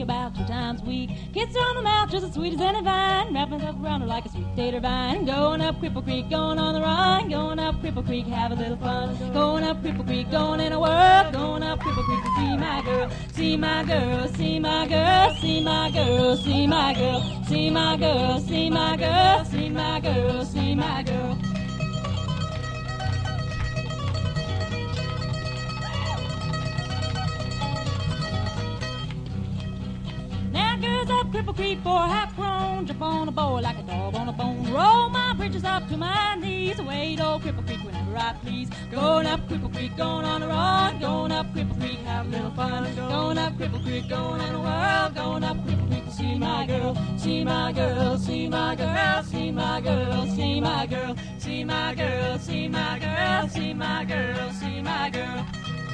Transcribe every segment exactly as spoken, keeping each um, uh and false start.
about two times a week. Kiss her on the mouth just as sweet as any vine. Wrap myself around her like a sweet tater vine. Going up Cripple Creek, going on the run. Going up Cripple Creek, have a little fun. Going up Cripple Creek, going in a whirl. Going up Cripple Creek to see my girl. See my girl, see my girl, see my girl, see my girl, see my girl, see my girl, see my girl, see my girl. Now girls up Cripple Creek for half grown, jump on a boy like a dog on a bone. Roll my britches up to my knees, away to old Cripple Creek whenever I please. Going up Cripple Creek, going on a run, going up Cripple Creek, have a little fun. Going up Cripple Creek, going in a whirl, going up Cripple Creek to see my girl, see my girl, see my girl, see my girl, see my girl, see my girl, see my girl, see my girl, see my girl.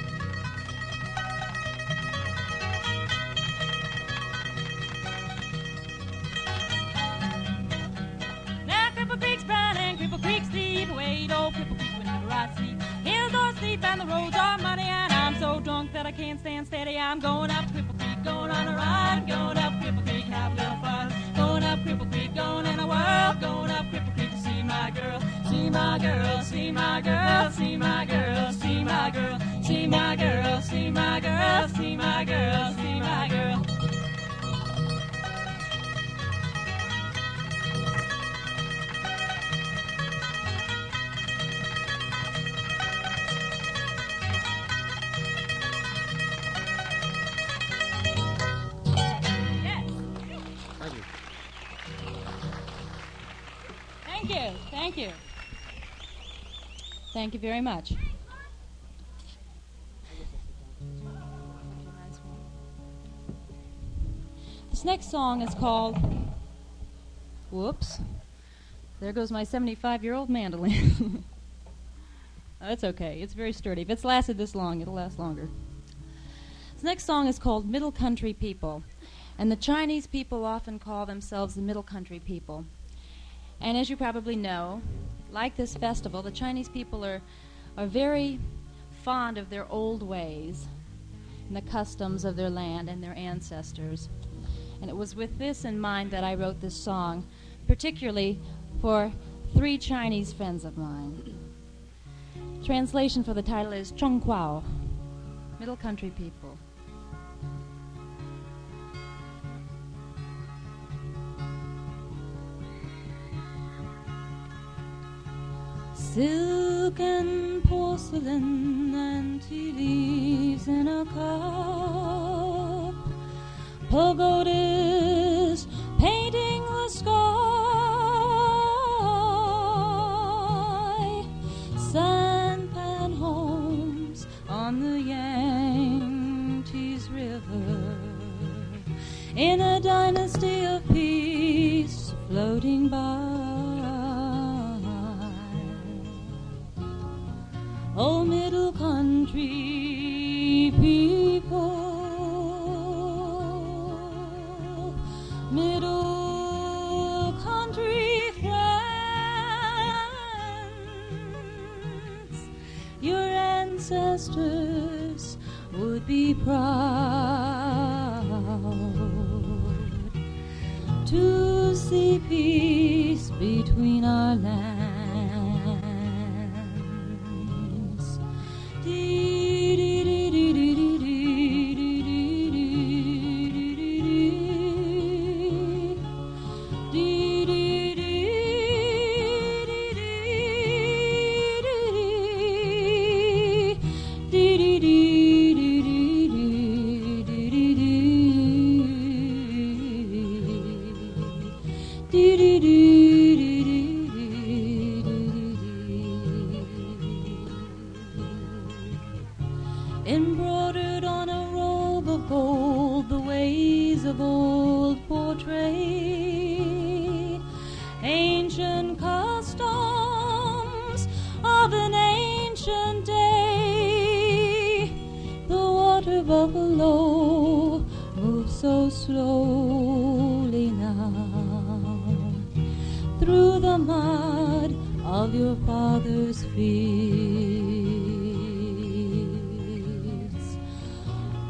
Cripple Creek sleep, away to old Cripple Creek whenever I sleep. Hills are steep and the roads are muddy, and I'm so drunk that I can't stand steady. I'm going up Cripple Creek, going on a run, going up Cripple Creek, have a little fun. Going up Cripple Creek, going in a whirl, going up Cripple Creek to see my girl, see my girl, see my girl, see my girl, see my girl, see my girl, see my girl, see my girl, see my girl. Thank you, thank you. Thank you very much. This next song is called, whoops, there goes my seventy-five-year-old mandolin. Oh, that's okay, it's very sturdy. If it's lasted this long, it'll last longer. This next song is called Middle Country People, and the Chinese people often call themselves the Middle Country people. And as you probably know, like this festival, the Chinese people are, are very fond of their old ways and the customs of their land and their ancestors. And it was with this in mind that I wrote this song, particularly for three Chinese friends of mine. Translation for the title is Chong Kwao, Middle Country People. Silk and porcelain and tea leaves in a cup, pagodas painting the sky, sampan homes on the Yangtze River, in a dynasty of peace floating by. Oh, middle country people, middle country friends, your ancestors would be proud to see peace between our lands. Embroidered on a robe of gold, the ways of old portray ancient customs of an ancient day. The water buffalo moves so slowly now through the mud of your father's fields.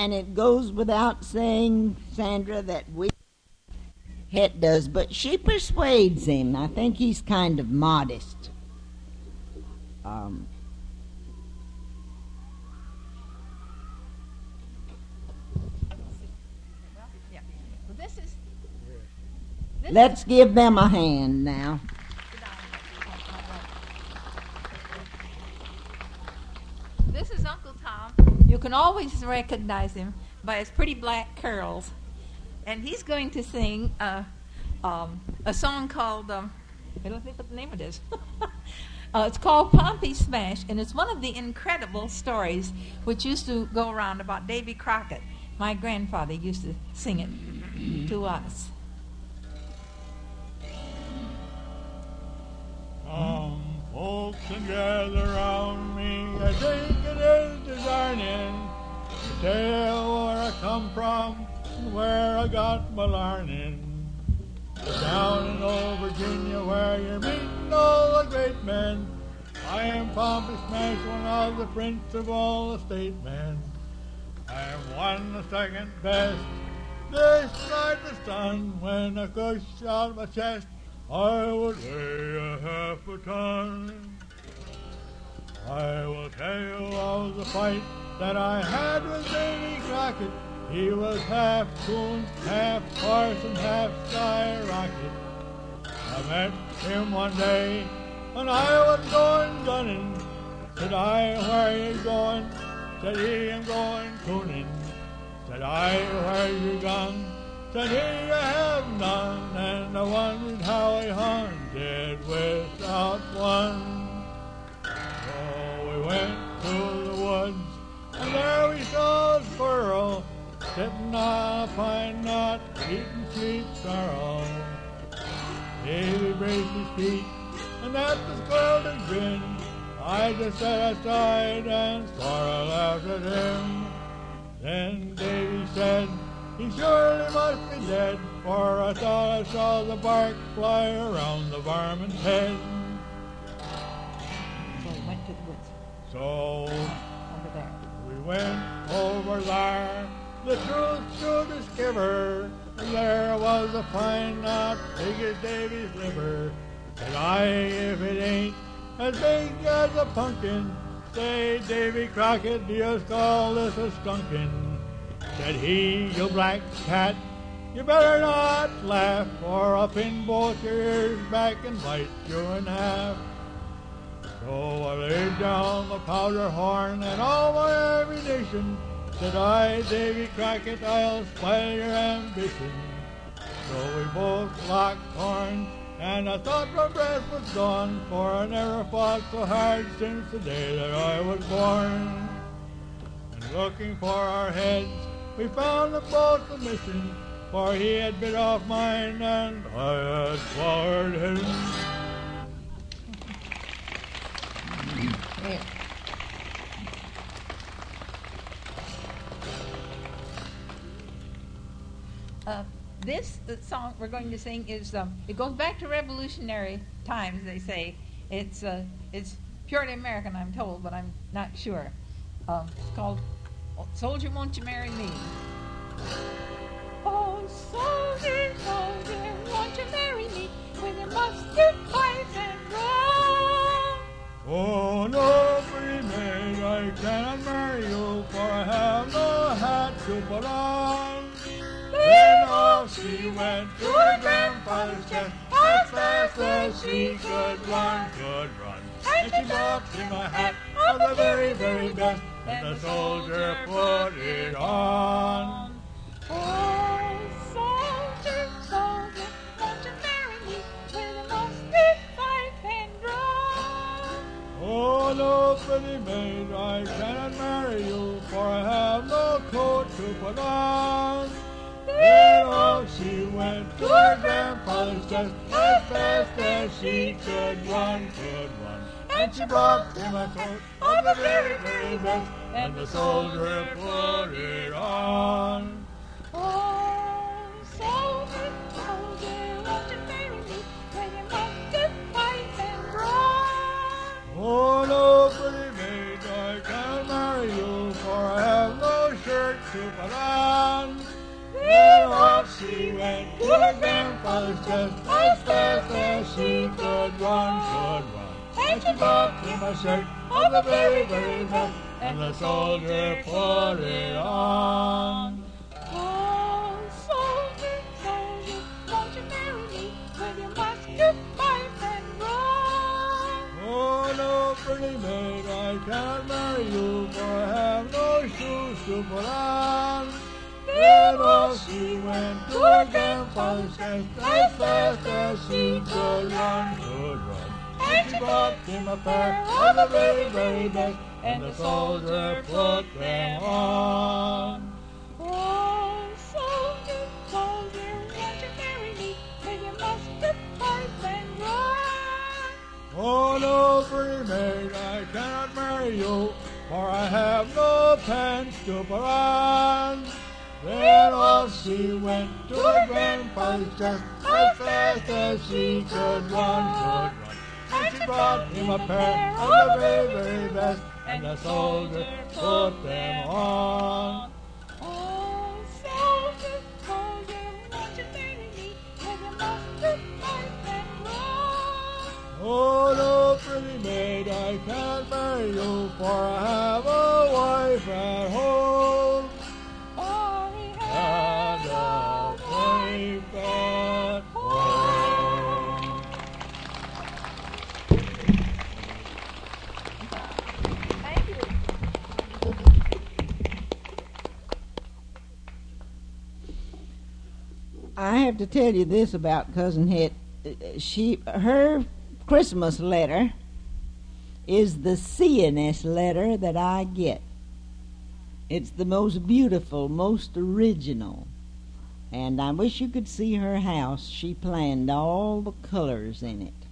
And it goes without saying, Sandra, that we Het does, but she persuades him. I think he's kind of modest. Um, yeah. Well, this is. This let's is, give them a hand now. This is Uncle Tom. You can always recognize him by his pretty black curls. And he's going to sing uh, um, a song called, um, I don't think what the name of it is. uh, it's called Pompey Smash, and it's one of the incredible stories which used to go around about Davy Crockett. My grandfather used to sing it to us. Come, folks, and gather round me. I think it is designing to tell where I come from and where I got my learning. Down in old Virginia, where you're meeting all the great men, I am Pompey Smash, one of the prince of all the statesmen. I am one the second best this side the sun. When I push out my chest, I would weigh a half a ton. I will tell you of the fight that I had with Davy Crockett. He was half coon, half parson, half skyrocket. I met him one day, and I was going gunning. Said I, where you going? Said he, I'm going cooning. Said I, where you gone? Said he, I have none. And I wondered how he hunted without one. So we went to the woods, and there we saw a squirrel sitting on a pine knot, eating sweet sorrel. Davy braced his feet, and at the squirrel did grin. I just sat aside and sorrel laughed at him. Then Davy said, he surely must be dead, for I thought I saw the bark fly around the varmint's head. So we went to the woods. So Over there. we went over there, the truth to discover, and there was a pine knot big as Davy's liver. Said I, if it ain't as big as a pumpkin, say, Davy Crockett, do you call this a skunkin'? Said he, you black cat, you better not laugh, or I'll pin both your ears back and bite you in half. So I laid down the powder horn and all my ammunition. Said I, Davy Crockett, I'll spoil your ambition. So we both locked horns, and I thought my breath was gone, for I never fought so hard since the day that I was born. And looking for our heads, we found them both a missing, for he had bit off mine and I had swallowed his. Yeah. Uh, this the song we're going to sing is um, it goes back to Revolutionary times. They say it's uh, it's purely American, I'm told, but I'm not sure. Um, it's called "Soldier, Won't You Marry Me?" Oh, soldier, soldier, won't you marry me with your musket, pipe, and drum? Oh, no, pretty maid, I cannot marry you, for I have no hat to put on. Then off she went to her grandfather's chest, as fast as she could run, could run. And she bought him a hat of the very, very best, and the soldier put it on. Oh, soldier, soldier, won't you marry me with a musket, pipe, and drum? Oh, no, pretty maid, I cannot marry you, for I have no coat to put on. Then off she went to her grandfather's chest, as fast as she could run, could run. And she brought him a coat of the very, very best, and the soldier put it on. Oh, soldier, soldier, won't you marry me with your musket, pipe, and drum? Oh, no, pretty maid, I cannot marry you, for I have no shirt to to her grandfather's chest as fast as she could run, could run. And she bought him a shirt of the very, very best, and the soldier put it on. Oh, soldier, soldier, won't you marry me with your musket, pipe, and run? Oh, no, pretty maid, I can't marry you, for I have no shoes to put on. Then off she went to her grandfather's chest as fast as she could run, could run. And she bought him a pair of the very, very best, and the soldier put them on. Oh, soldier, soldier, won't you marry me with your musket, pipe, and run? Oh, no, pretty maid, I cannot marry you, for I have no pants to put on. Then off she went to her grandfather's chest as fast as she could run, could run. And she brought him a pair of the very, very best, and the soldier put them on. Oh, soldier, soldier, won't you marry me with your musket, pipe, and run? Oh, no, pretty maid, I can't marry you, for I have a wife at home. For he And had a wife at home. Thank you. I have to tell you this about Cousin Het. She, her Christmas letter is the seeingest letter that I get. It's the most beautiful, most original. And I wish you could see her house. She planned all the colors in it.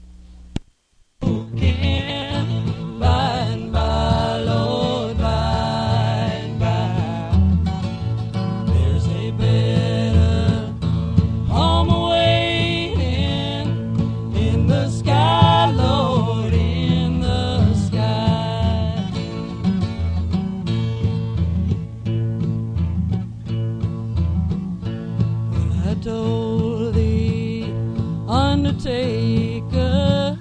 By and by, Lord, by and by, there's a better home awaiting in the sky, Lord, in the sky. When I told the undertaker,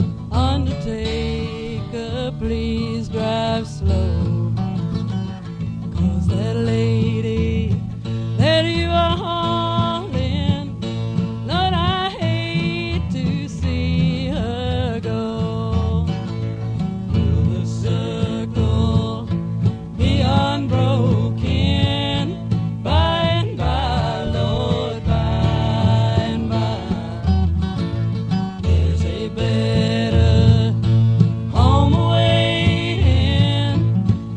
Undertaker, please drive slow, 'cause that lady that you are hauling, Lord, I hate to see her go. Will the circle be unbroken by and by, Lord, by and by? There's a better home awaiting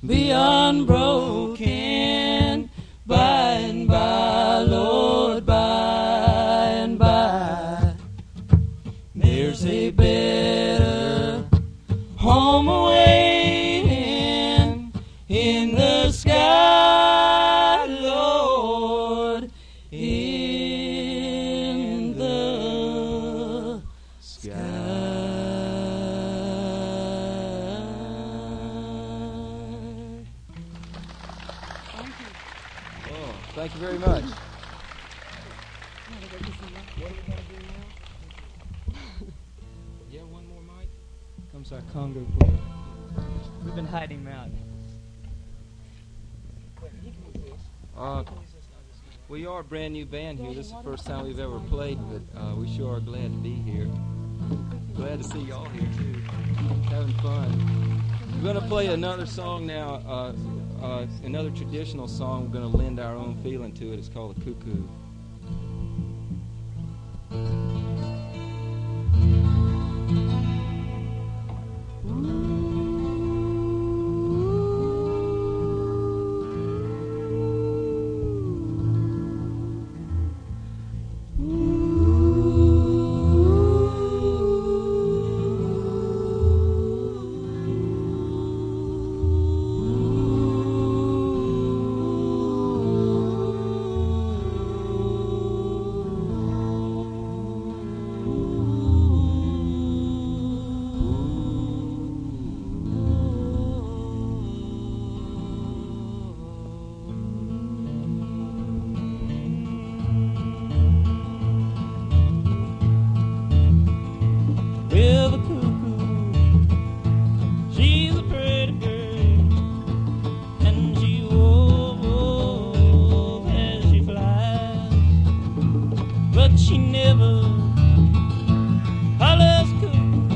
be unbroken by and by, Lord, by and by. There's a better home awaiting in the sky, Lord, in the sky. Oh, thank you very much. Yeah, one more mic. Comes our Congo player. We've been hiding him out. Uh, we are a brand new band here. This is the first time we've ever played, but uh, we sure are glad to be here. Glad to see y'all here too. Having fun. We're going to play another song now, uh, uh, another traditional song. We're going to lend our own feeling to it. It's called The Cuckoo. Well, the cuckoo, she's a pretty girl, and she wove, wove as she flies, but she never hollers cuckoo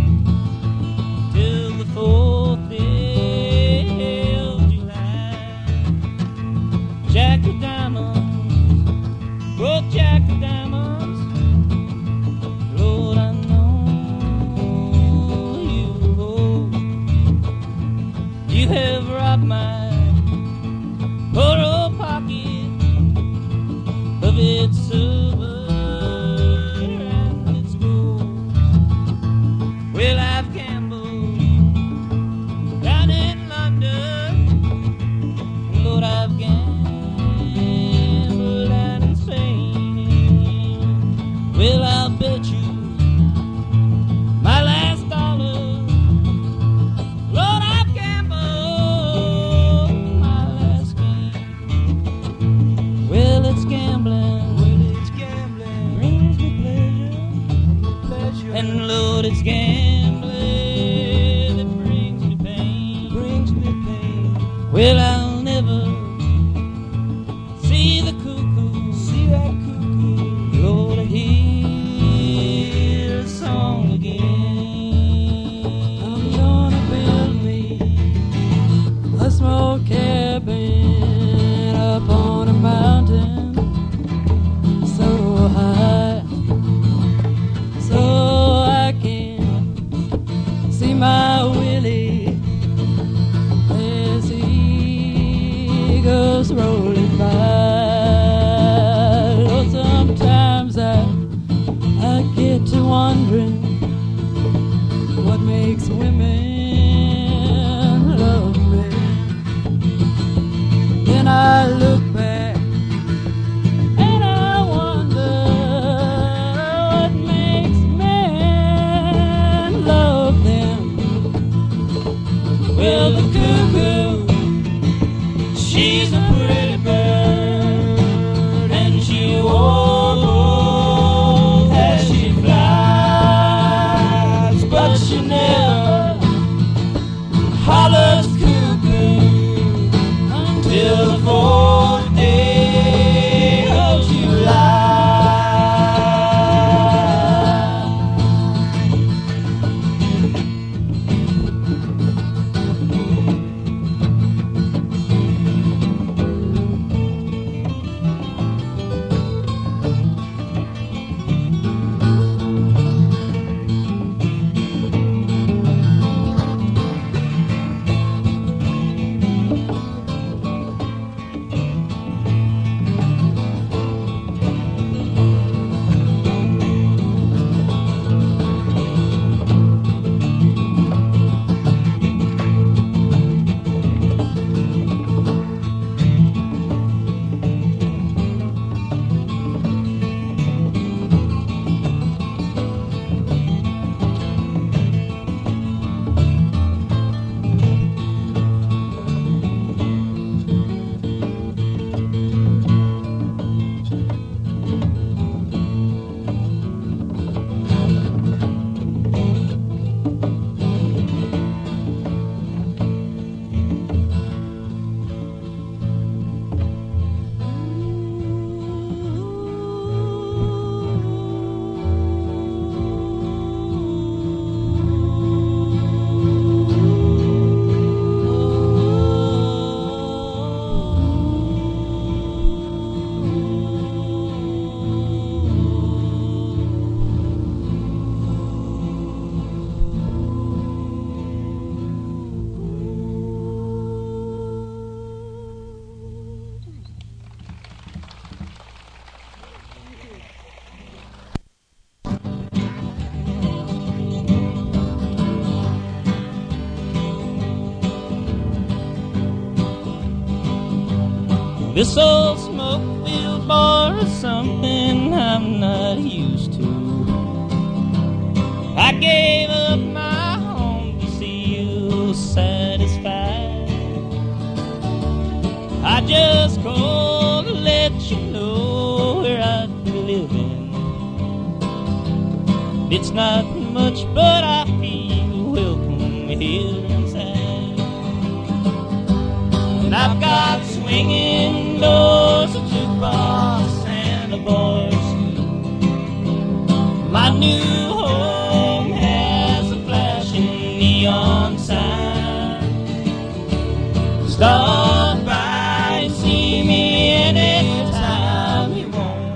till the fourth day of July. Jack of diamonds, both Jack of diamonds, Lord, I know you have robbed my poor old pocket of its silver and its gold. Well, I've gambled down in London, and Lord, I've gambled down in Spain. Well, I'll bet you my last dollar, Lord, I've gambling, well, it's gambling, brings me pleasure, pleasure, and Lord, it's gambling that brings me pain, brings me pain. Well, I'll never see the cuckoo, see that cuckoo, Lord, I hear a song again. I'm gonna build me a small cabin up on a mountain so high, so I can see my Willie as he goes rolling by. Oh, sometimes I I get to wondering what makes women love me. Then I look back well, the cuckoo, she's a pretty bird, and she wove as she flies, but she never hollers cuckoo until the fourth day of July. This old smoke-filled bar is something I'm not used to. I gave up my home to see you satisfied. I just called to let you know where I'd be living. It's not much, but I feel welcome here inside. And I've got swinging doors, a jukebox, and a bar stool. My new home has a flashing neon sign. Stop by and see me anytime you want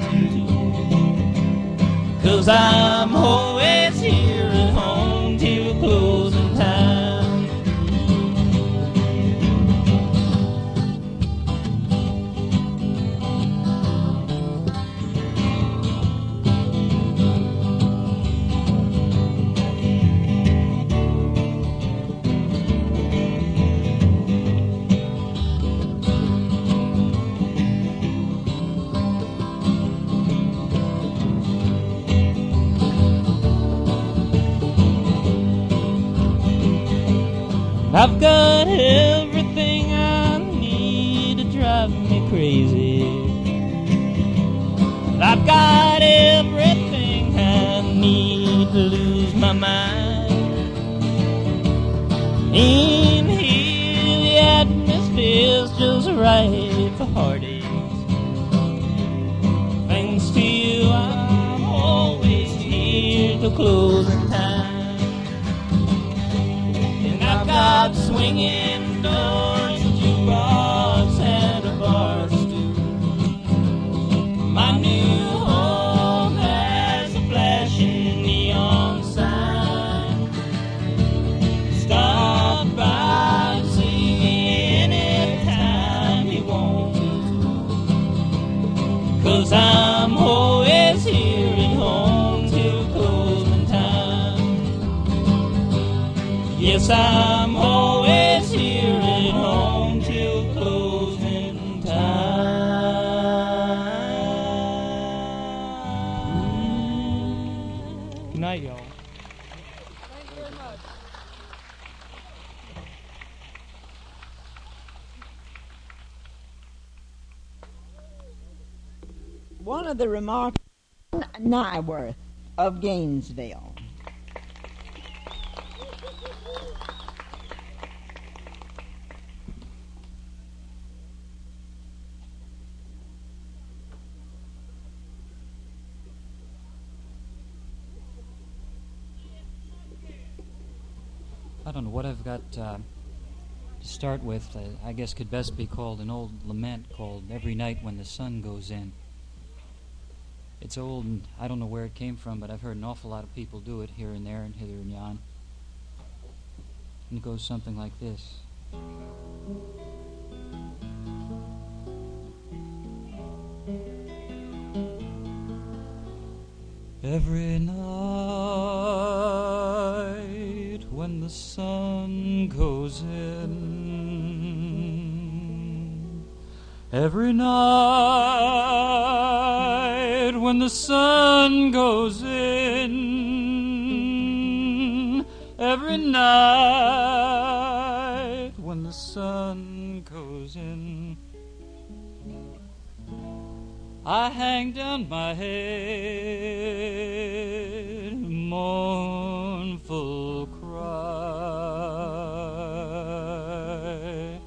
to, 'cause I'm always here at home till closing time. I've got everything I need to drive me crazy. I've got everything I need to lose my mind. In here the atmosphere's just right for heartaches. Thanks to you I'm always here till closing time. Got swinging doors, a jukebox, and a bar stool. My new home has a flashing neon sign. Stop by and see me anytime you want to, 'cause I'm always here at home till closing time. Yes, I'm always here at home till closing time. Good night, y'all. Thank you very much. One of the remarks, Nyworth of Gainesville. I don't know what I've got uh, to start with. Uh, I guess could best be called an old lament called Every Night When the Sun Goes In. It's old and I don't know where it came from, but I've heard an awful lot of people do it here and there and hither and yon. And it goes something like this. Every night when the sun goes in, every night when the sun goes in, every night when the sun goes in, I hang down my head, mournful cry.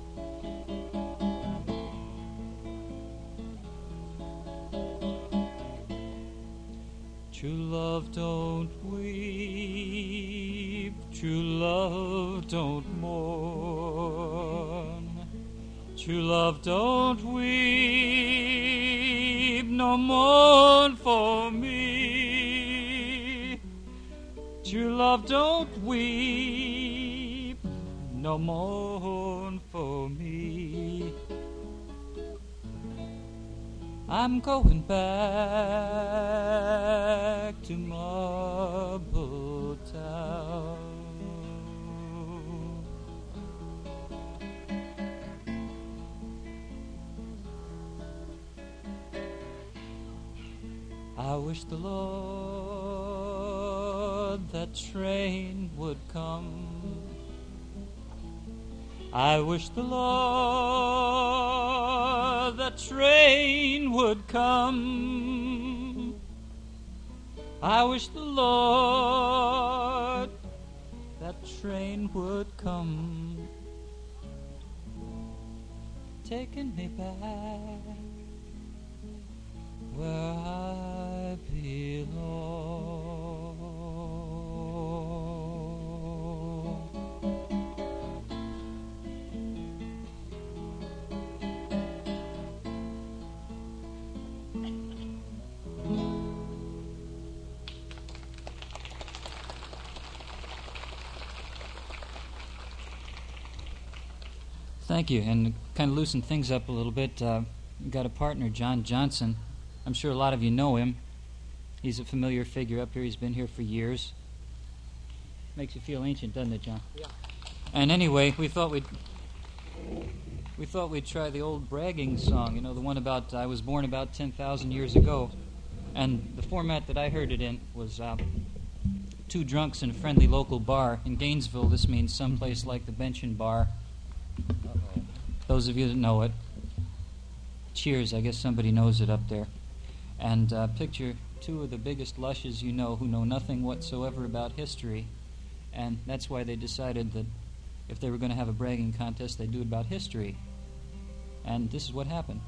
True love, don't weep. True love, don't mourn. True love, don't weep. No mourn for me. True love, don't weep. No mourn for me. I'm going back to Marble Town. I wish the Lord that train would come. I wish the Lord that train would come. I wish the Lord that train would come, taking me back where I belong. Thank you, and kind of loosen things up a little bit. Uh, we've got a partner, John Johnson. I'm sure a lot of you know him. He's a familiar figure up here. He's been here for years. Makes you feel ancient, doesn't it, John? Yeah. And anyway, we thought we'd we thought we'd try the old bragging song. You know, the one about I was born about ten thousand years ago. And the format that I heard it in was uh, two drunks in a friendly local bar in Gainesville. This means someplace like the Bench and Bar. Uh-oh. Those of you that know it, cheers. I guess somebody knows it up there. And uh, picture two of the biggest lushes you know who know nothing whatsoever about history. And that's why they decided that if they were going to have a bragging contest, they'd do it about history. And this is what happened.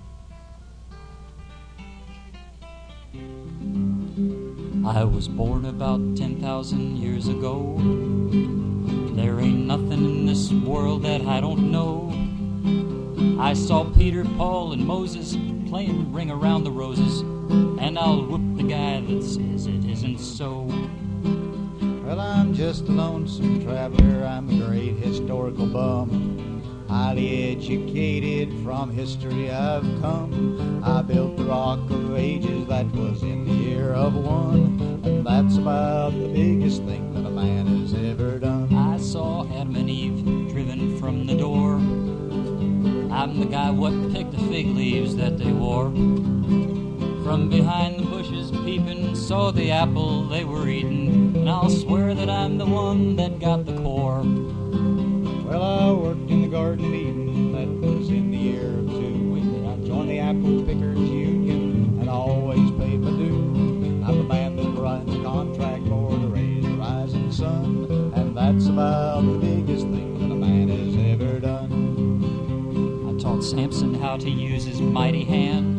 I was born about ten thousand years ago. There ain't nothing in this world that I don't know. I saw Peter, Paul, and Moses playing Ring Around the Roses, and I'll whoop the guy that says it isn't so. Well, I'm just a lonesome traveler, I'm a great historical bum. Highly educated, from history I've come. I built the Rock of Ages, that was in the year of one. And that's about the biggest thing that a man has ever done. I saw Adam and Eve driven from the door. I'm the guy what picked the fig leaves that they wore. From behind the bushes peeping, saw the apple they were eating. And I'll swear that I'm the one that got the core. Well, I worked in the Garden of Eden, that was in the year of two. I joined the Apple Pickers Union and always paid my due. I'm the man that writes the contract for the raise the rising sun. And that's about the biggest thing that a man has ever done. I taught Samson how to use his mighty hand.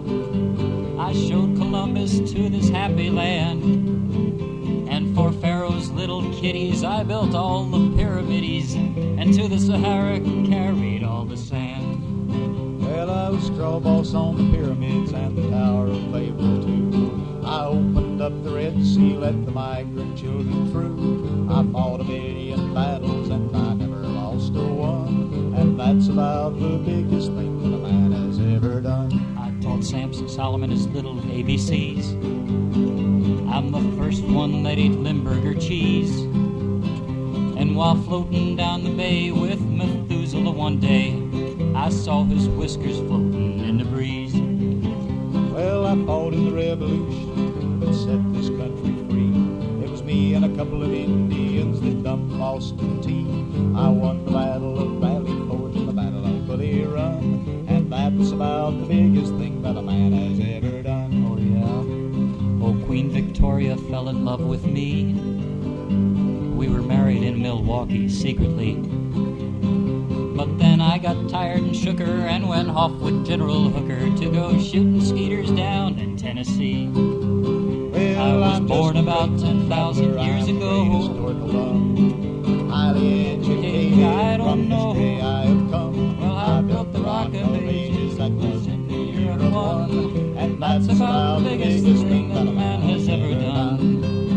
I showed Columbus to this happy land. And for Pharaoh's little kiddies, I built all the pyramids, and to the Sahara carried all the sand. Well, I was straw boss on the pyramids and the Tower of Babel, too. I opened up the Red Sea, let the migrant children through. I fought a million battles, and I never lost a one. And that's about the biggest thing that a man has ever done. I taught Samson Solomon his little A B Cs. I'm the first one that ate Limburger cheese. And while floating down the bay with Methuselah one day, I saw his whiskers floating in the breeze. Well, I fought in the revolution that set this country free. It was me and a couple of Indians that dumped Boston tea. I won the Battle of Valley Forge and the Battle of Bull Run. And that's about the biggest thing that a man has ever done. Oh, yeah. Oh, Queen Victoria fell in love with me. We were married in Milwaukee secretly. But then I got tired and shook her and went off with General Hooker to go shooting skeeters down in Tennessee. Well, I was I'm born about ten thousand years ago. Highly educated, I don't from know. history I have come. Well, I built the Rock of Ages, that was in the year of one. And that's about the biggest thing that a man has ever done.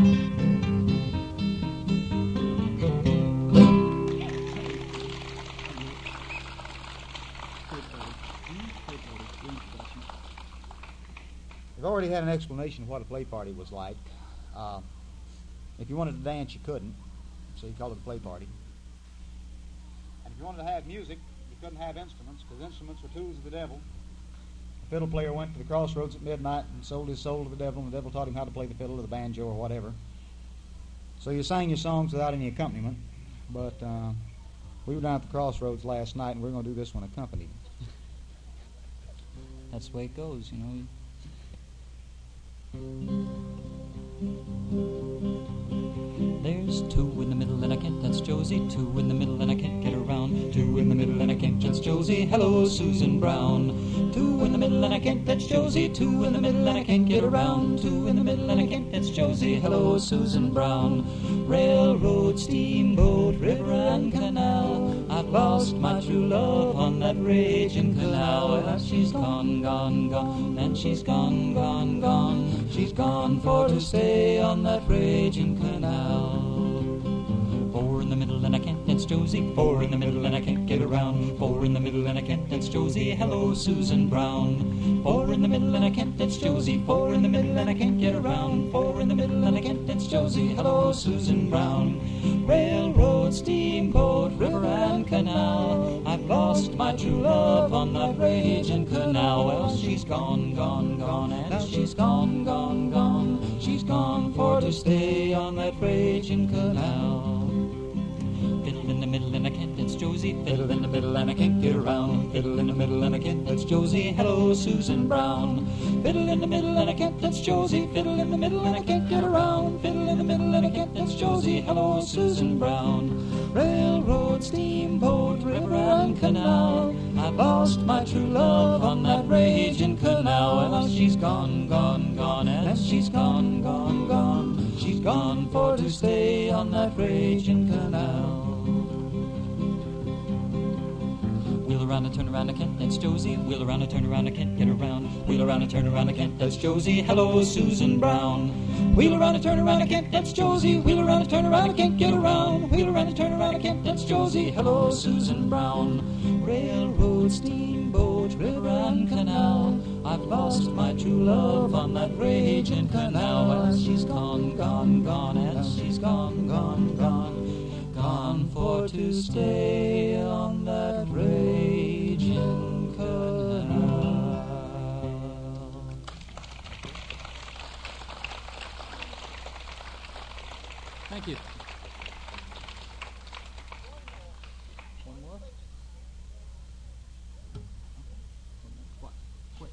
We've already had an explanation of what a play party was like. Uh, if you wanted to dance, you couldn't, so you called it a play party. And if you wanted to have music, you couldn't have instruments, because instruments were tools of the devil. fiddle player went to the crossroads at midnight and sold his soul to the devil, and the devil taught him how to play the fiddle or the banjo or whatever. So you sang your songs without any accompaniment, but uh, we were down at the crossroads last night, and we're going to do this one accompanied. That's the way it goes, you know. There's two in the middle and I can't, that's Josie. Two in the middle and I can't get around. Two in the middle and I can't, that's Josie. Hello, Susan Brown. Two in the middle and I can't, that's Josie. Two in the middle and I can't get around. Two in the middle and I can't, that's Josie. Hello, Susan Brown. Railroad, steamboat, river and canal. I've lost my true love on that raging canal. Well, she's gone, gone, gone, and she's gone, gone, gone. She's gone for to stay on that raging canal. Four in the middle and I can't, that's Josie. Four in the middle and I can't get around. Four in the middle and I can't, that's Josie. Hello, Susan Brown. Four in the middle and I can't, that's Josie. Four in the middle and I can't get around. Four in the middle and I can't, that's Josie. Hello, Susan Brown. Railroad, steamboat, river and canal. I've lost my true love on that raging canal. Well, she's gone, gone, gone, and she's gone, gone, gone. She's gone for to stay on that raging canal. Fiddle in the middle and I can't, that's Josie. Fiddle in the middle and I can't get around. Fiddle in the middle and I can't, that's Josie. Hello, Susan Brown. Fiddle in the middle and I can't, that's Josie. Fiddle in the middle and I can't get around. Fiddle in the middle and I can't, that's Josie. Hello, Susan Brown. Railroad, steamboat, river and canal. I've lost my true love on that raging canal. Well, she's gone, gone, gone, and she's gone, gone, gone. She's gone for to stay on that raging canal. Wheel around and turn around, I can't, that's Josie. Wheel around and turn around, I can't get around. Wheel around and turn around, I can't, that's Josie. Hello, Susan Brown. Wheel around and turn around, I can't, that's Josie. Wheel around and turn around, I can't get around. Wheel around and turn around, I can't, that's Josie. Hello, Susan Brown. Railroad, steamboat, river and canal. I've lost my true love on that raging canal. And she's gone, gone, gone, and she's gone, gone, gone. Gone for to stay on that raging canal. Thank you. One more? What? Quick.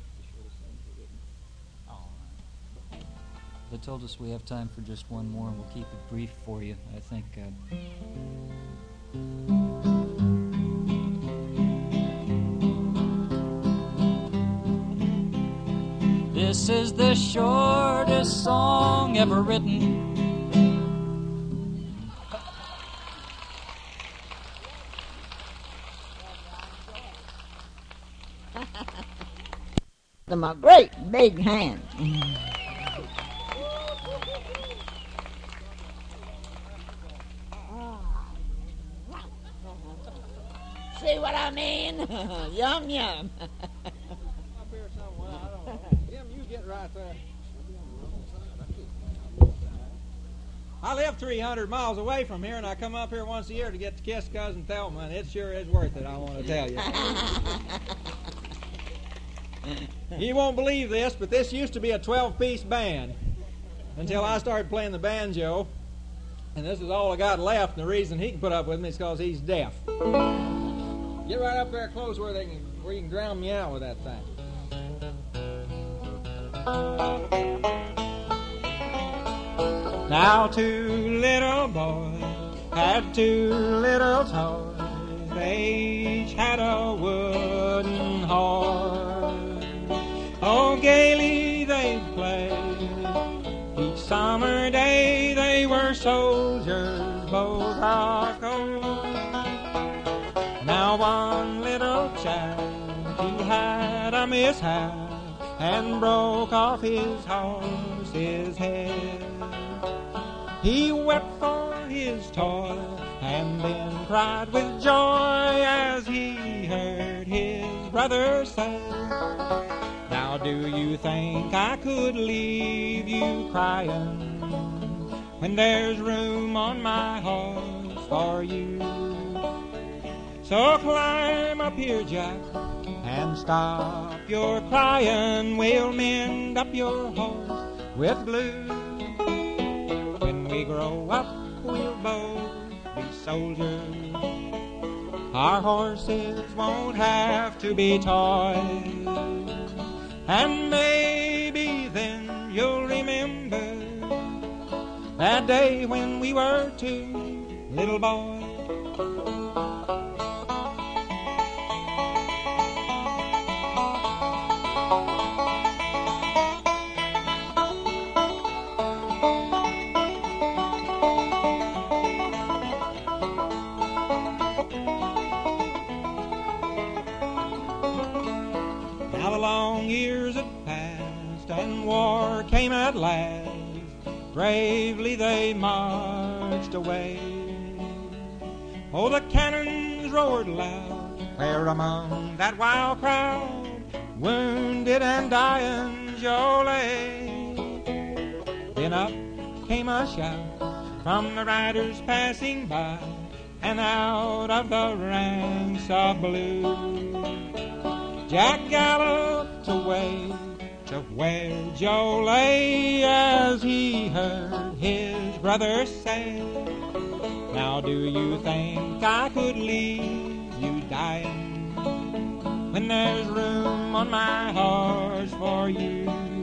All right. They told us we have time for just one more, and we'll keep it brief for you, I think. Uh, This is the shortest song ever written. Them a great big hand. See what I mean? Yum, yum. Up here somewhere, I don't know. Jim, you get right there. I live three hundred miles away from here, and I come up here once a year to get to kiss Cousin Thelma, and it sure is worth it, I want to tell you. You won't believe this, but this used to be a twelve-piece band until I started playing the banjo, and this is all I got left, and the reason he can put up with me is because he's deaf. Get right up there close where they can, where you can drown me out with that thing. Now two little boys had two little toys. They each had a wooden horse. Oh, gaily they played. Each summer day they were soldiers, both rock and roll. Now one little chap, he had a mishap and broke off his horse's head. He wept for his toy and then cried with joy as he heard his brother say, now do you think I could leave you crying when there's room on my horse for you? So climb up here, Jack, and stop your crying. We'll mend up your horse with glue. When we grow up, we'll both be soldiers. Our horses won't have to be toys. And maybe then you'll remember that day when we were two little boys. Now the long years had passed and war came at last. Bravely they marched away. Oh, the cannons roared loud, where among that wild crowd, wounded and dying Joe lay. Then up came a shout from the riders passing by, and out of the ranks of blue, Jack galloped away to where Joe lay, as he heard his brother say, now do you think I could leave you dying when there's room on my horse for you?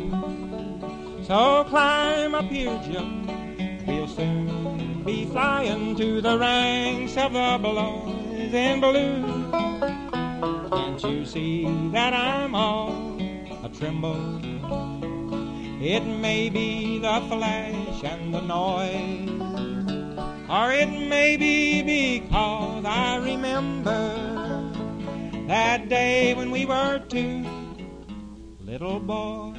So climb up here, Joe, we'll soon be flying to the ranks of the boys in blue. Can't you see that I'm all a tremble? It may be the flash and the noise, or it may be because I remember that day when we were two little boys.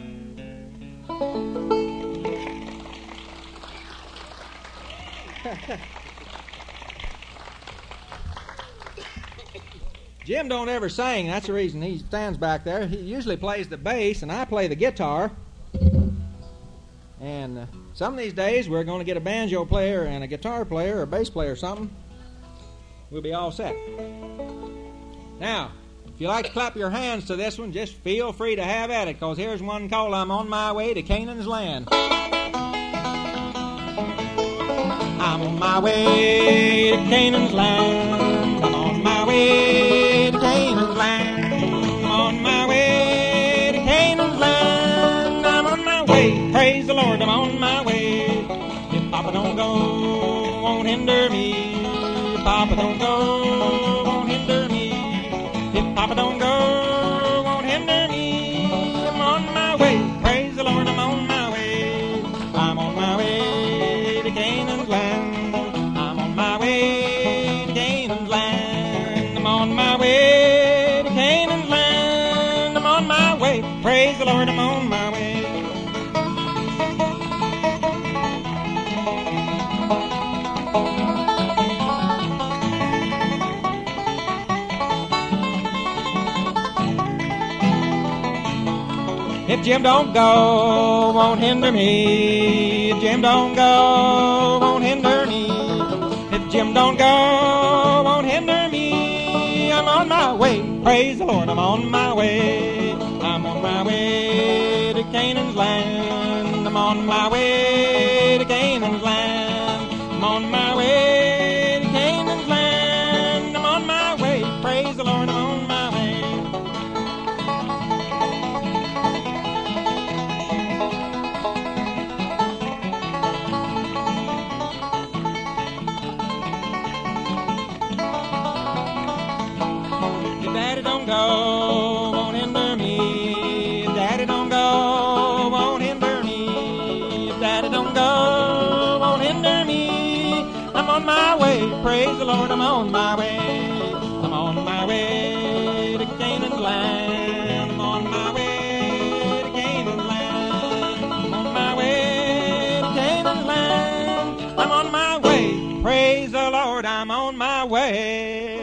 Jim don't ever sing. That's the reason he stands back there. He usually plays the bass, and I play the guitar. And uh, some of these days, we're going to get a banjo player and a guitar player or a bass player or something. We'll be all set. Now, if you like to clap your hands to this one, just feel free to have at it, because here's one called I'm on my way to Canaan's land. I'm on my way to Canaan's land. I'm on my way to Canaan's land. I'm on my way to Canaan's land. I'm on my way. Praise the Lord, I'm on my way. If Papa don't go, won't hinder me. If Papa don't go, won't hinder me. If Papa don't go, won't hinder me. I'm on my way. Praise the Lord, I'm on my way. I'm on my way to Canaan's land. I'm on my way to Canaan's land. I'm on my way to Canaan's land. I'm on my way. Praise the Lord, I'm on my way. If Jim don't go, won't hinder me. If Jim don't go, won't hinder me. If Jim don't go, won't hinder me. I'm on my way. Praise the Lord, I'm on my way. I'm on my way to Canaan's land. I'm on my way to Canaan's land. I'm on my way to Canaan's land. I'm on my way. Praise the Lord, I'm on my way. Go, won't hinder me. If Daddy don't go, won't hinder me. If Daddy don't go, won't hinder me. I'm on my way. Praise the Lord, I'm on my way. I'm on my way to Canaan's land. I'm on my way to Canaan's land. I'm on my way to Canaan's land. I'm on my way. Praise the Lord, I'm on my way.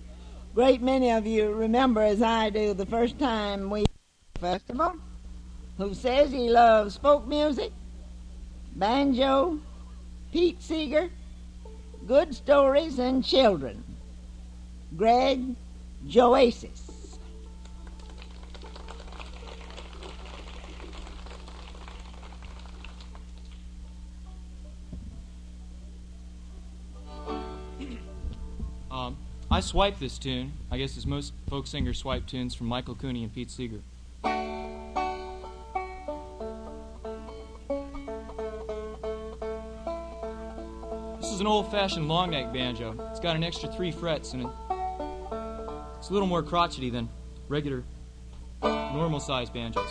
Great many of you remember, as I do, the first time we festival who says he loves folk music, banjo, Pete Seeger, good stories, and children. Greg Joasis. Um, I swiped this tune, I guess as most folk singers swipe tunes from Michael Cooney and Pete Seeger. This is an old-fashioned long neck banjo. It's got an extra three frets and it, it's a little more crotchety than regular, normal-sized banjos.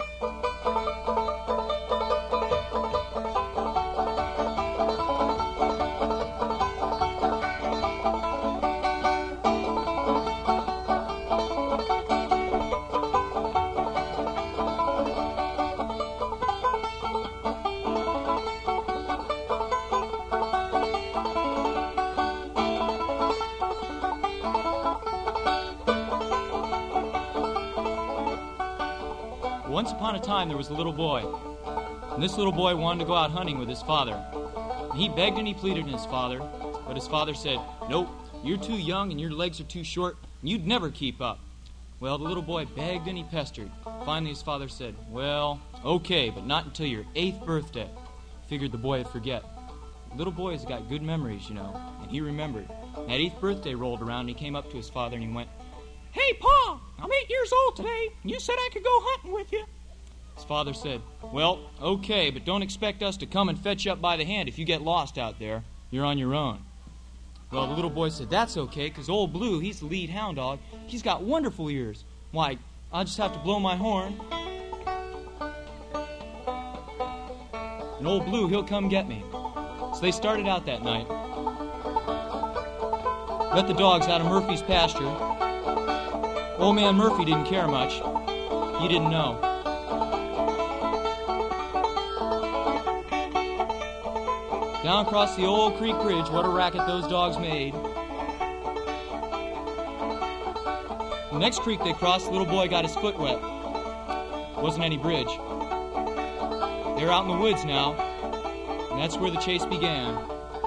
Once upon a time, there was a little boy, and this little boy wanted to go out hunting with his father. And he begged and he pleaded to his father, but his father said, "Nope, you're too young and your legs are too short, and you'd never keep up." Well, the little boy begged and he pestered. Finally, his father said, "Well, okay, but not until your eighth birthday." Figured the boy would forget. Little boys got good memories, you know, and he remembered. And that eighth birthday rolled around, and he came up to his father and he went, "Hey, Pa, I'm eight years old today, and you said I could go hunting with you." His father said, "Well, okay, but don't expect us to come and fetch you up by the hand if you get lost out there. You're on your own." Well, the little boy said, "That's okay, because old Blue, he's the lead hound dog. He's got wonderful ears. Why, I'll just have to blow my horn, and old Blue, he'll come get me." So they started out that night. Let the dogs out of Murphy's pasture. Old man Murphy didn't care much. He didn't know. Down across the old creek bridge, what a racket those dogs made. The next creek they crossed, the little boy got his foot wet. Wasn't any bridge. They were out in the woods now, and that's where the chase began.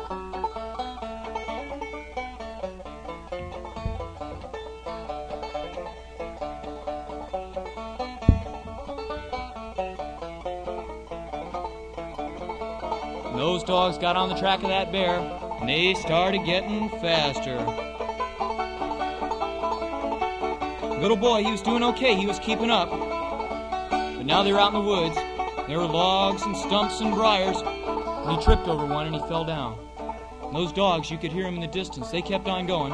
Those dogs got on the track of that bear, and they started getting faster. The little boy, he was doing okay. He was keeping up. But now they were out in the woods. There were logs and stumps and briars, and he tripped over one and he fell down. And those dogs, you could hear them in the distance. They kept on going.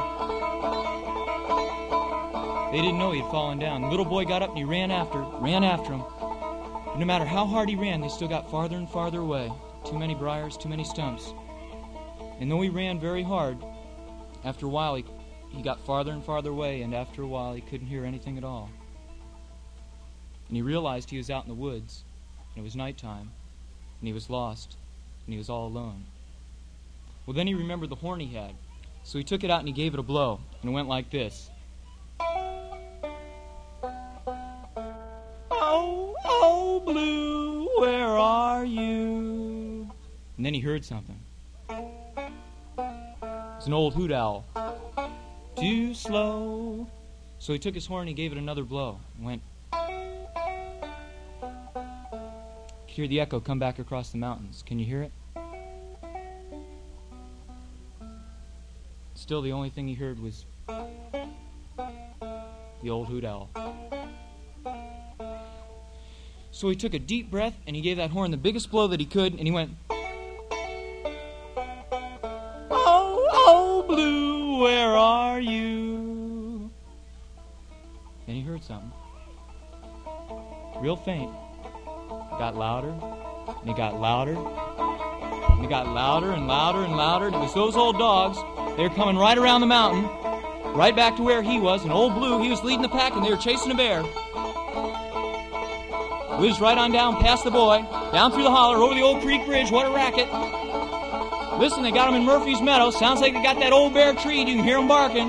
They didn't know he had fallen down. The little boy got up and he ran after, ran after him. But no matter how hard he ran, they still got farther and farther away. Too many briars, too many stumps. And though he ran very hard, after a while he, he got farther and farther away, and after a while he couldn't hear anything at all. And he realized he was out in the woods, and it was nighttime, and he was lost, and he was all alone. Well, then he remembered the horn he had, so he took it out and he gave it a blow, and it went like this. "Oh, oh, Blue, where are you?" And then he heard something. It was an old hoot owl. "Too slow." So he took his horn and he gave it another blow and went. You could hear the echo come back across the mountains. Can you hear it? Still, the only thing he heard was the old hoot owl. So he took a deep breath and he gave that horn the biggest blow that he could, and he went, "Oh, oh, Blue, where are you?" Then he heard something. Real faint. It got louder, and it got louder, and it got louder and louder and louder, and it was those old dogs. They were coming right around the mountain, right back to where he was, and old Blue, he was leading the pack, and they were chasing a bear. Whizzed right on down past the boy, down through the holler, over the old creek bridge. What a racket. Listen, they got him in Murphy's Meadow. Sounds like they got that old bear treed. You can hear him barking.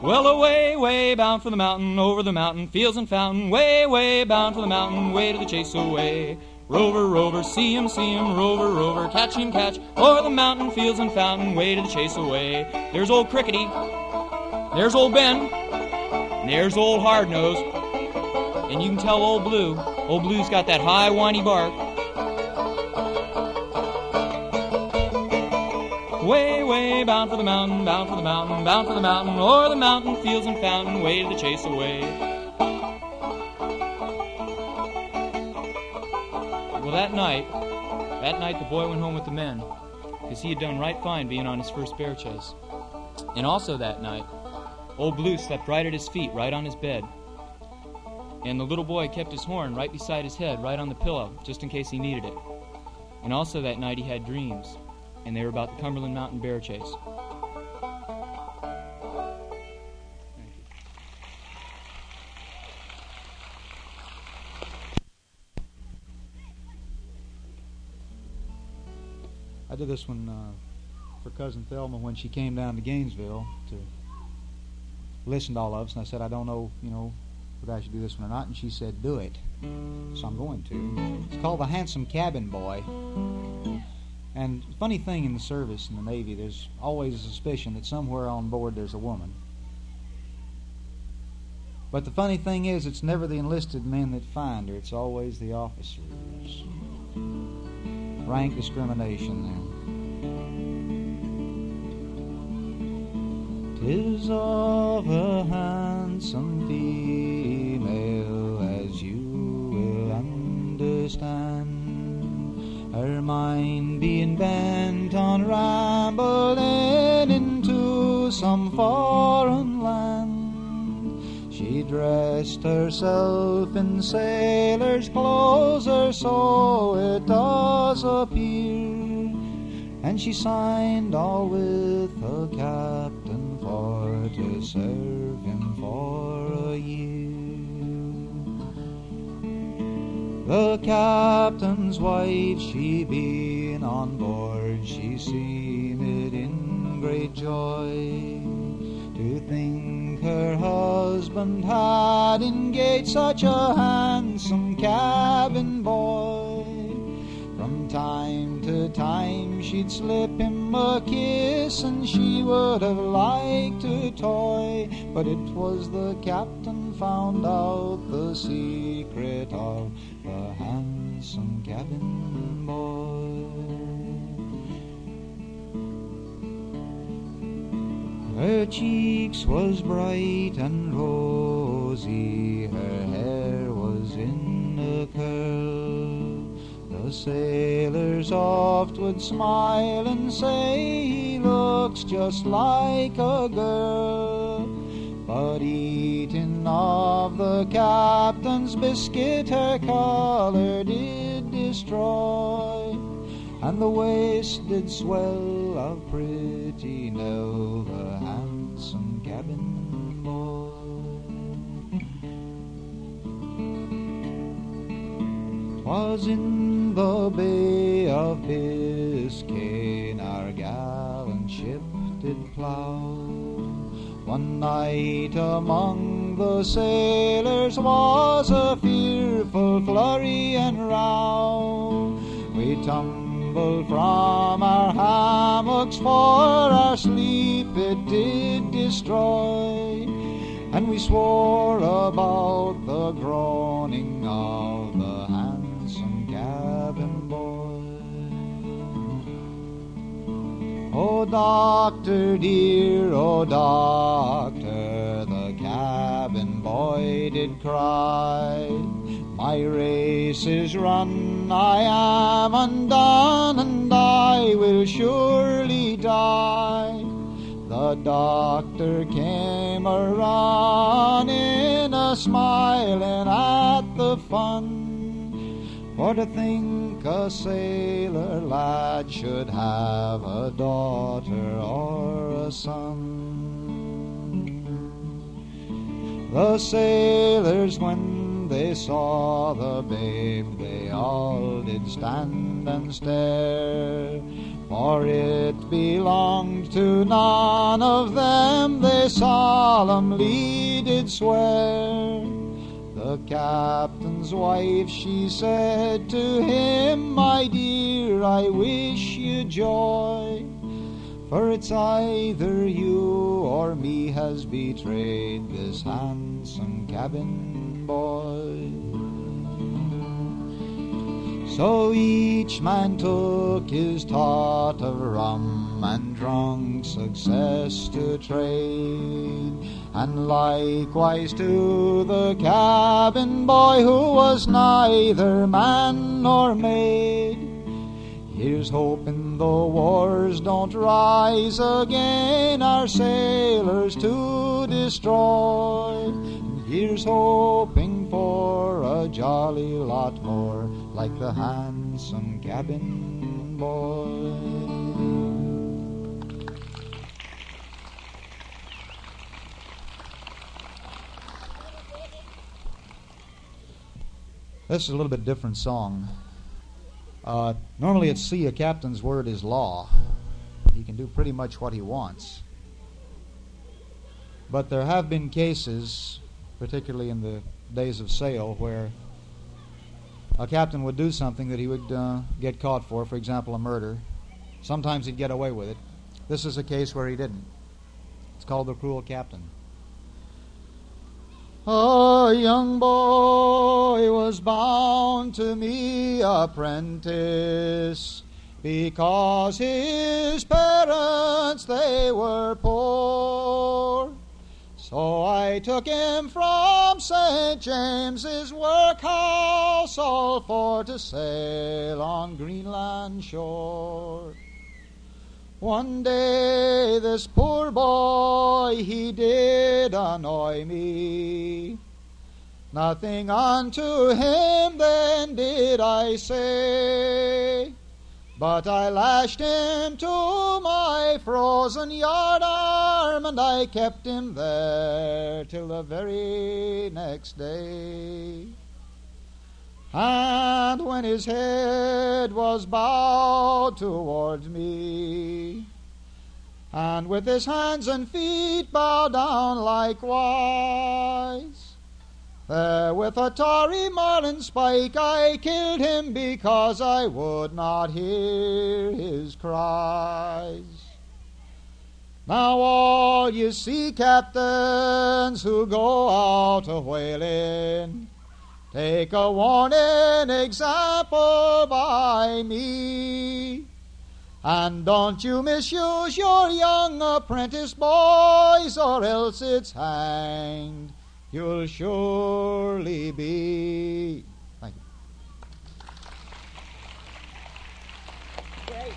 Well, away, way bound for the mountain, over the mountain, fields and fountain, way, way bound for the mountain, way to the chase away. Rover, rover, see him, see him, rover, rover, catch him, catch, o'er the mountain, fields and fountain, way to the chase away. There's old Crickety, there's old Ben, and there's old Hardnose, and you can tell old Blue, old Blue's got that high, whiny bark. Way, way bound for the mountain, bound for the mountain, bound for the mountain, o'er the mountain, fields and fountain, way to the chase away. Well, that night, that night the boy went home with the men, because he had done right fine being on his first bear chase. And also that night, old Blue slept right at his feet, right on his bed. And the little boy kept his horn right beside his head, right on the pillow, just in case he needed it. And also that night he had dreams, and they were about the Cumberland Mountain Bear Chase. Thank you. I did this one uh, for Cousin Thelma when she came down to Gainesville to listen to all of us, and I said, I don't know, you know, whether I should do this one or not, and she said, do it. So I'm going to. It's called The Handsome Cabin Boy. And funny thing in the service, in the Navy, there's always a suspicion that somewhere on board there's a woman. But the funny thing is, it's never the enlisted men that find her, it's always the officers. Rank discrimination there. 'Tis of a handsome female, as you will understand, her mind being bent on rambling into some foreign land. She dressed herself in sailor's clothes, or so it does appear, and she signed all with a captain for to serve him for a year. The captain's wife, she being on board, she seen it in great joy to think her husband had engaged such a handsome cabin boy. From time to time she'd slip him a kiss, and she would have liked to toy, but it was the captain found out the secret of the handsome cabin boy. Her cheeks was bright and rosy, her hair was in a curl. The sailors oft would smile and say, he looks just like a girl. But eating of the captain's biscuit, her color did destroy, and the waist did swell of pretty Nell, the handsome cabin boy. 'Twas in the Bay of Biscayne our gallant ship did plow. One night among the sailors was a fearful flurry and row. We tumbled from our hammocks, for our sleep it did destroy, and we swore about the groaning of the handsome cabin boy. Oh, doctor dear, oh, doctor, the cabin boy did cry, my race is run, I am undone, and I will surely die. The doctor came a-running, a-smiling at the fun, for to think a sailor lad should have a daughter or a son. The sailors, when they saw the babe, they all did stand and stare, for it belonged to none of them, they solemnly did swear. The captain's wife, she said to him, my dear, I wish you joy, for it's either you or me has betrayed this handsome cabin boy. So each man took his tot of rum and drunk success to trade, and likewise to the cabin boy who was neither man nor maid. Here's hoping the wars don't rise again, our sailors to destroy. Here's hoping for a jolly lot more, like the handsome cabin boy. This is a little bit different song. Uh, normally at sea, a captain's word is law. He can do pretty much what he wants. But there have been cases, particularly in the days of sail, where a captain would do something that he would uh, get caught for, for example, a murder. Sometimes he'd get away with it. This is a case where he didn't. It's called The Cruel Captain. A young boy was bound to me apprentice, because his parents, they were poor. So I took him from Saint James's workhouse, all for to sail on Greenland shore. One day this poor boy, he did annoy me. Nothing unto him then did I say, but I lashed him to my frozen yard arm, and I kept him there till the very next day. And when his head was bowed towards me, and with his hands and feet bowed down likewise, there with a tarry marlin spike I killed him, because I would not hear his cries. Now all you sea captains who go out a whaling, take a warning example by me, and don't you misuse your young apprentice boys, or else it's hanged you'll surely be. Thank you. Great.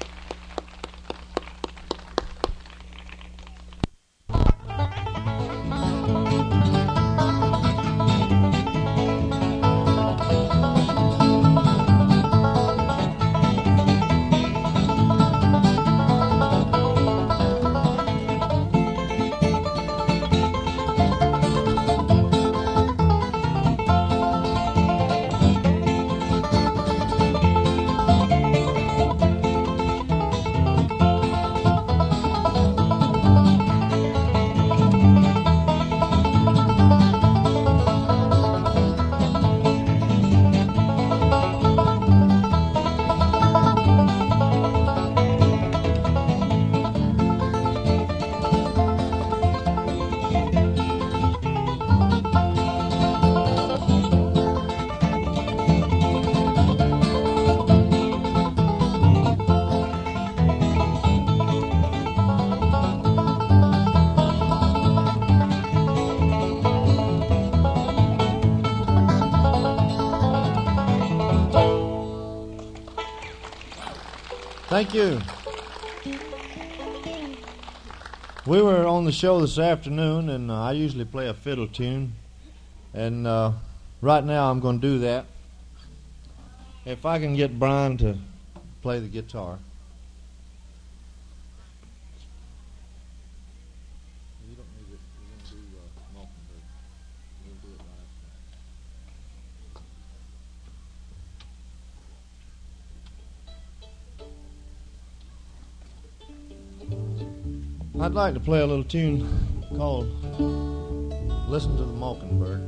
Thank you. We were on the show this afternoon, and uh, I usually play a fiddle tune. And uh, right now I'm going to do that. If I can get Brian to play the guitar. You don't need it. You're going to do uh, Mockingbird. You're going to do it live. I'd like to play a little tune called Listen to the Mockingbird.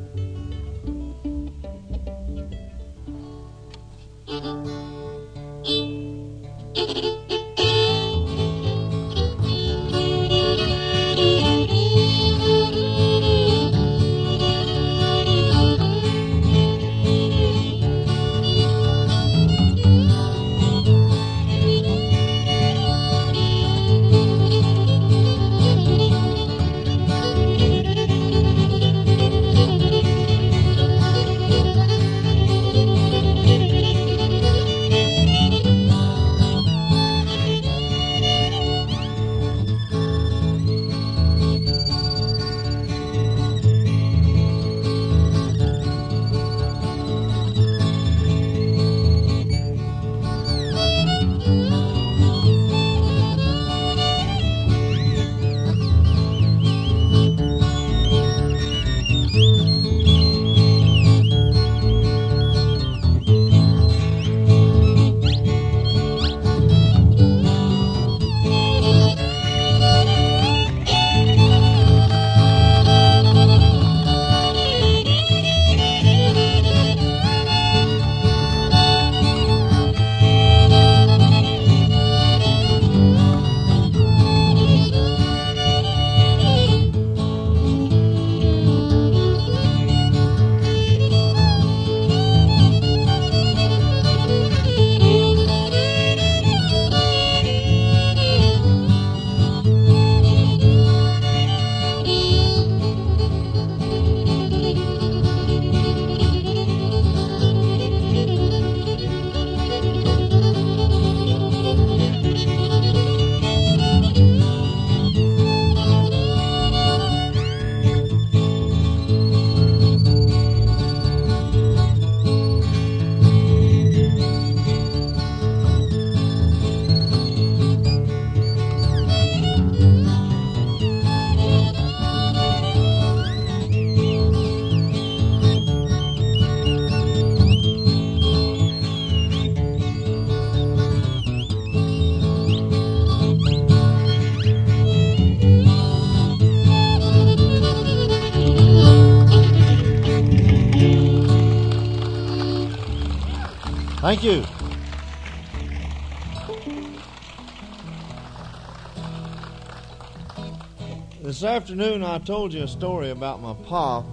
Thank you. This afternoon I told you a story about my pa.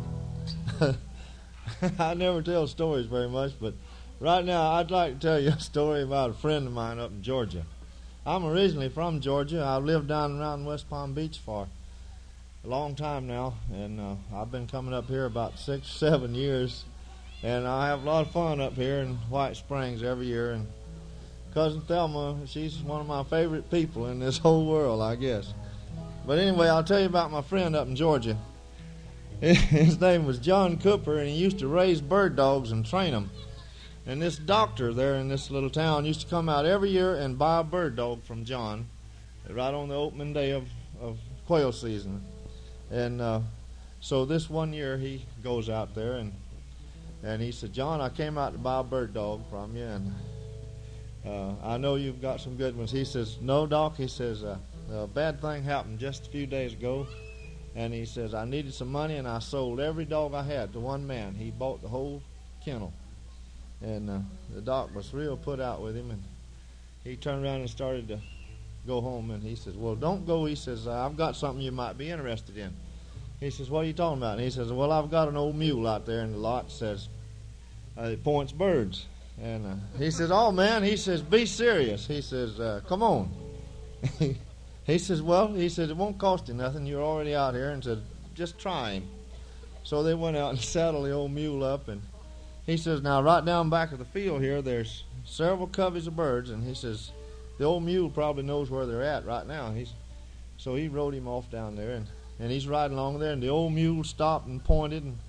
I never tell stories very much, but right now I'd like to tell you a story about a friend of mine up in Georgia. I'm originally from Georgia. I've lived down around West Palm Beach for a long time now, and uh, I've been coming up here about six, seven years. And I have a lot of fun up here in White Springs every year. And Cousin Thelma, she's one of my favorite people in this whole world, I guess. But anyway, I'll tell you about my friend up in Georgia. His name was John Cooper, and he used to raise bird dogs and train them. And this doctor there in this little town used to come out every year and buy a bird dog from John right on the opening day of, of quail season. And uh, so this one year he goes out there, and And he said, John, I came out to buy a bird dog from you, and uh, I know you've got some good ones. He says, no, Doc. He says, uh, a bad thing happened just a few days ago. And he says, I needed some money, and I sold every dog I had to one man. He bought the whole kennel. And uh, the doc was real put out with him, and he turned around and started to go home. And he says, well, don't go. He says, I've got something you might be interested in. He says, what are you talking about? And he says, well, I've got an old mule out there in the lot that says uh, it points birds. And uh, he says, oh, man, he says, be serious. He says, uh, come on. He says, well, he says, it won't cost you nothing. You're already out here. And said, just try him. So they went out and saddled the old mule up. And he says, now, right down back of the field here, there's several coveys of birds. And he says, the old mule probably knows where they're at right now. He's, so he rode him off down there. And And he's riding along there, and the old mule stopped and pointed, and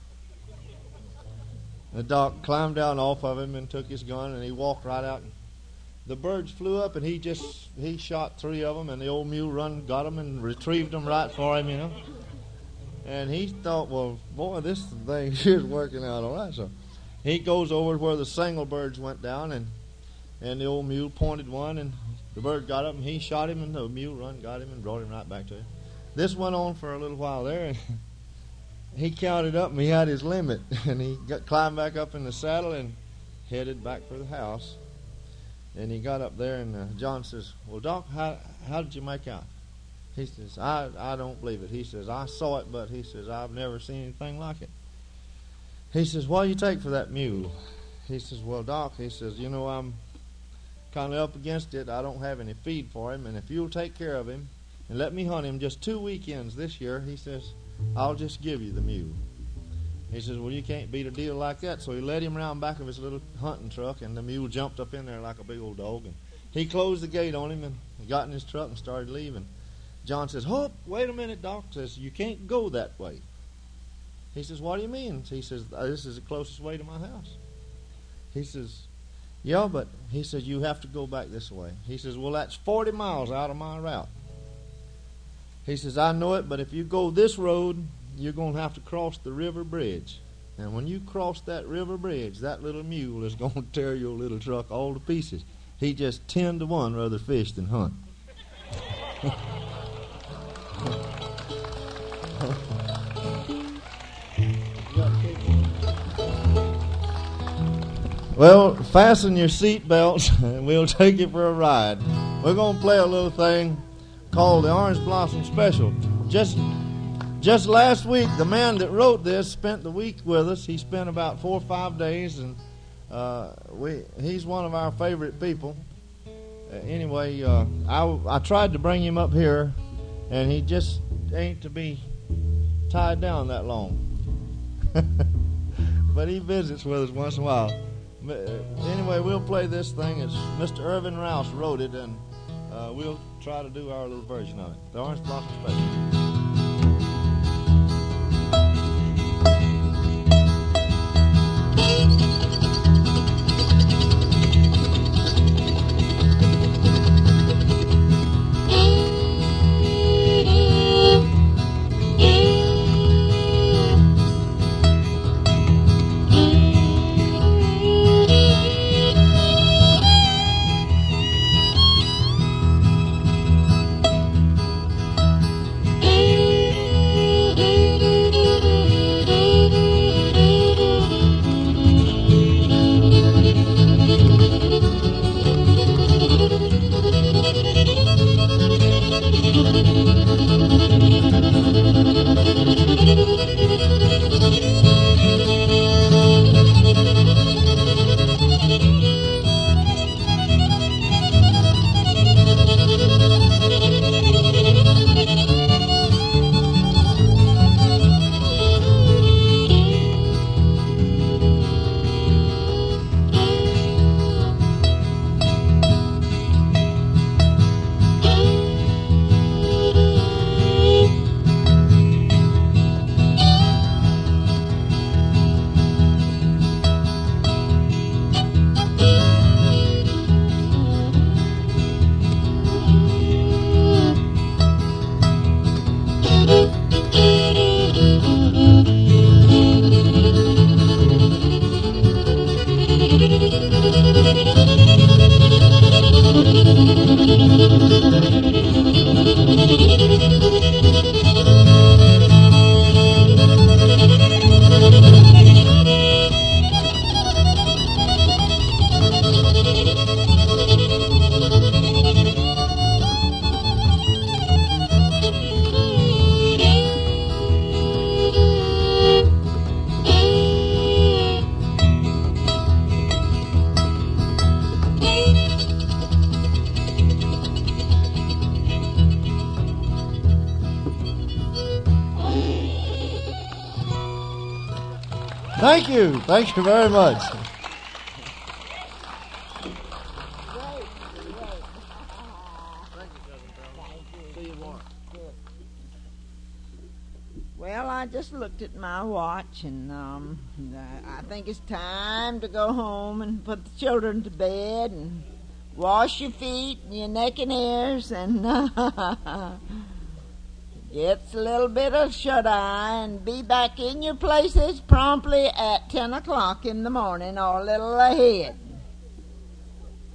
the doc climbed down off of him and took his gun, and he walked right out. And the birds flew up, and he just he shot three of them, and the old mule run got them and retrieved them right for him, you know. And he thought, well, boy, this thing is working out all right. So he goes over where the single birds went down, and and the old mule pointed one, and the bird got up, and he shot him, and the mule run got him and brought him right back to him. this went on for a little while there, and he counted up, and he had his limit, and he got, climbed back up in the saddle and headed back for the house. And he got up there, and uh, John says, "Well, Doc, how how did you make out?" He says, I, I don't believe it. He says, "I saw it, but," he says, "I've never seen anything like it." He says, "What do you take for that mule?" He says, "Well, Doc," he says, "you know, I'm kind of up against it. I don't have any feed for him, and if you'll take care of him and let me hunt him just two weekends this year," he says, "I'll just give you the mule." He says, "Well, you can't beat a deal like that." So he led him around back of his little hunting truck, and the mule jumped up in there like a big old dog. And he closed the gate on him and got in his truck and started leaving. John says, "Oh, wait a minute, Doc." Says, "You can't go that way." He says, "What do you mean?" He says, "This is the closest way to my house." He says, "Yeah, but," he says, "you have to go back this way." He says, "Well, that's forty miles out of my route." He says, "I know it, but if you go this road, you're going to have to cross the river bridge. And when you cross that river bridge, that little mule is going to tear your little truck all to pieces." He just ten to one rather fish than hunt. Well, fasten your seat belts and we'll take you for a ride. We're going to play a little thing called the Orange Blossom Special. Just just last week, the man that wrote this spent the week with us. He spent about four or five days, and uh, we he's one of our favorite people. Uh, anyway, uh, I, I tried to bring him up here, and he just ain't to be tied down that long. But he visits with us once in a while. Anyway, we'll play this thing. It's Mister Irvin Rouse wrote it, and uh, we'll try to do our little version of it. The Orange Blossom Special. Thank you. Thank you very much. Well, I just looked at my watch, and um, I think it's time to go home and put the children to bed and wash your feet and your neck and ears and uh, get a little bit of shut-eye and be back in your places promptly at ten o'clock in the morning or a little ahead.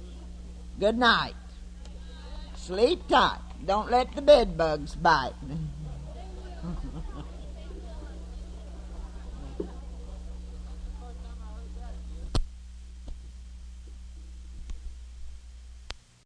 Good night. Sleep tight. Don't let the bed bugs bite.